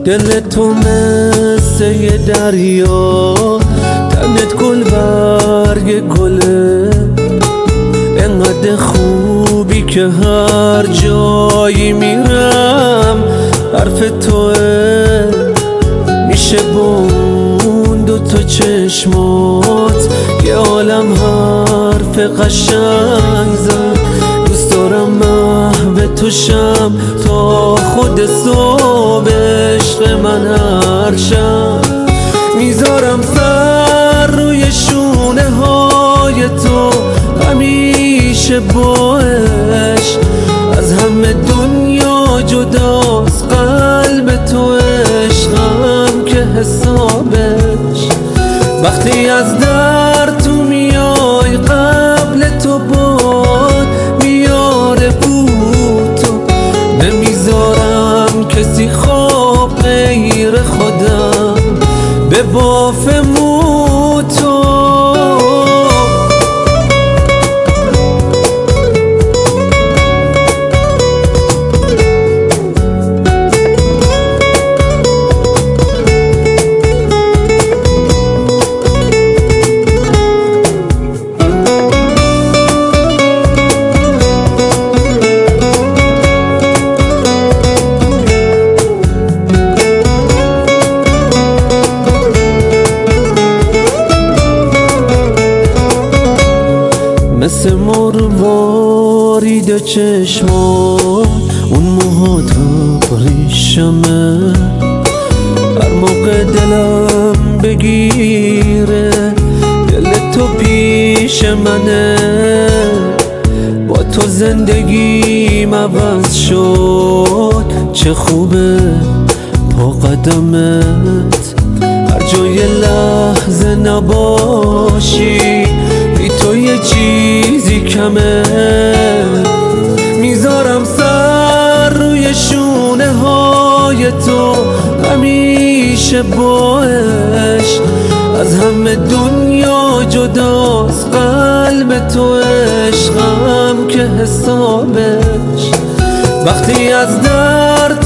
دل تو مثل یه دریا، تنت گل برگ گله، انقدر خوبی که هر جایی میرم حرف توه. میشه بون دوتا چشمات یه عالم حرف قشنگ زد. دوست دارم محو تو شم تا خود صبح عشق من هر شب. میذارم سر روی شونه های تو همیشه با عشق، از همه دنیا جداست قلب تو عشقم که حسابش. وقتی از در تو میای قبل تو باد میاره بود تو، نمیذارم کسی خواب غیر خودم به باف مو تو. مثل مروارید چشمان اون موهات ریشمه، هر موقع دلم بگیره دل تو پیش منه. با تو زندگیم عوض شد، چه خوبه پا قدمت، هر جای لحظه نباشی بی تو یه چیزی کمه. میذارم سر روی شونه های تو همیشه با عشق، از همه دنیا جداست قلب تو عشقم که حسابش. وقتی از در